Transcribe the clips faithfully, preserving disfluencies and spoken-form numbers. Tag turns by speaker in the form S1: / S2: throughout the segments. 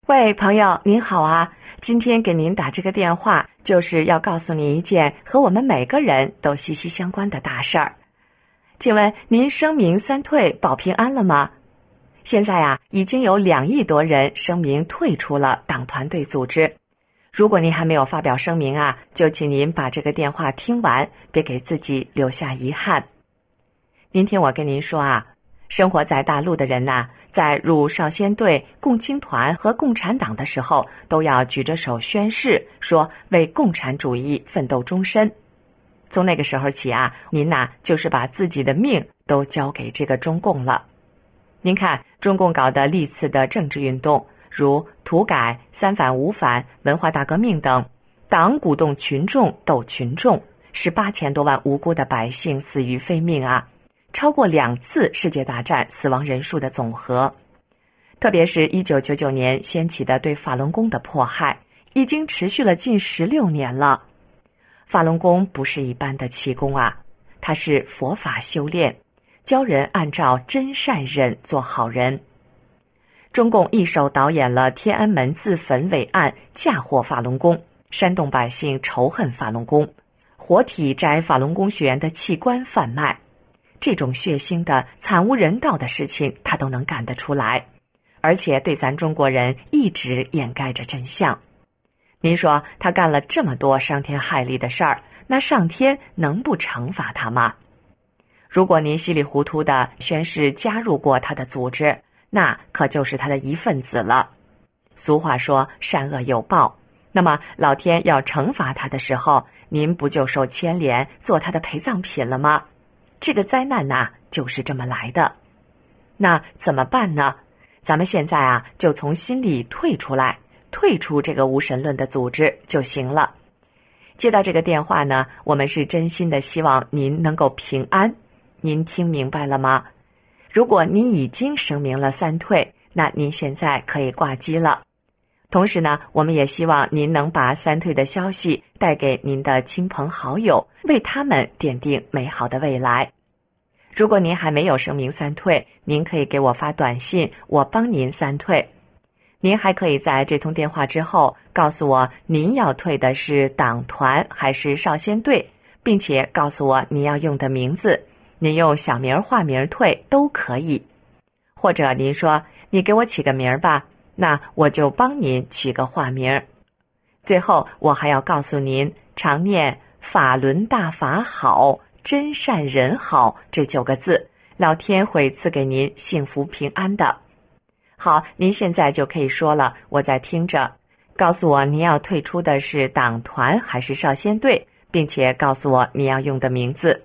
S1: 喂，朋友，您好啊！今天给您打这个电话，就是要告诉你一件和我们每个人都息息相关的大事儿。请问您声明三退保平安了吗？现在啊，已经有两亿多人声明退出了党团队组织。如果您还没有发表声明啊，就请您把这个电话听完，别给自己留下遗憾。您听我跟您说啊，生活在大陆的人呐、啊，在入少先队、共青团和共产党的时候，都要举着手宣誓，说为共产主义奋斗终身。从那个时候起啊，您呐、啊、就是把自己的命都交给这个中共了。您看，中共搞的历次的政治运动，如土改、三反五反、文化大革命等，党鼓动群众斗群众，使八千多万无辜的百姓死于非命啊！超过两次世界大战死亡人数的总和。特别是一九九九年掀起的对法轮功的迫害，已经持续了近十六年了。法轮功不是一般的气功啊，它是佛法修炼，教人按照真善忍做好人。中共一手导演了天安门自焚伟案，嫁祸法轮功，煽动百姓仇恨法轮功，活体摘法轮功学员的器官贩卖。这种血腥的惨无人道的事情他都能干得出来，而且对咱中国人一直掩盖着真相。您说他干了这么多伤天害理的事儿，那上天能不惩罚他吗？如果您稀里糊涂的宣誓加入过他的组织，那可就是他的一份子了。俗话说善恶有报，那么老天要惩罚他的时候，您不就受牵连做他的陪葬品了吗？这个灾难呐、啊，就是这么来的。那怎么办呢？咱们现在啊，就从心里退出来，退出这个无神论的组织就行了。接到这个电话呢，我们是真心的希望您能够平安。您听明白了吗？如果您已经声明了三退，那您现在可以挂机了。同时呢，我们也希望您能把三退的消息带给您的亲朋好友，为他们奠定美好的未来。如果您还没有声明三退，您可以给我发短信，我帮您三退。您还可以在这通电话之后告诉我您要退的是党团还是少先队，并且告诉我您要用的名字，您用小名化名退都可以。或者您说你给我起个名吧，那我就帮您取个化名。最后我还要告诉您，常念法轮大法好，真善人好这九个字，老天会赐给您幸福平安的。好，您现在就可以说了，我在听着。告诉我您要退出的是党团还是少先队，并且告诉我你要用的名字。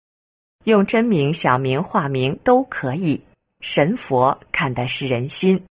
S1: 用真名、小名、化名都可以，神佛看的是人心。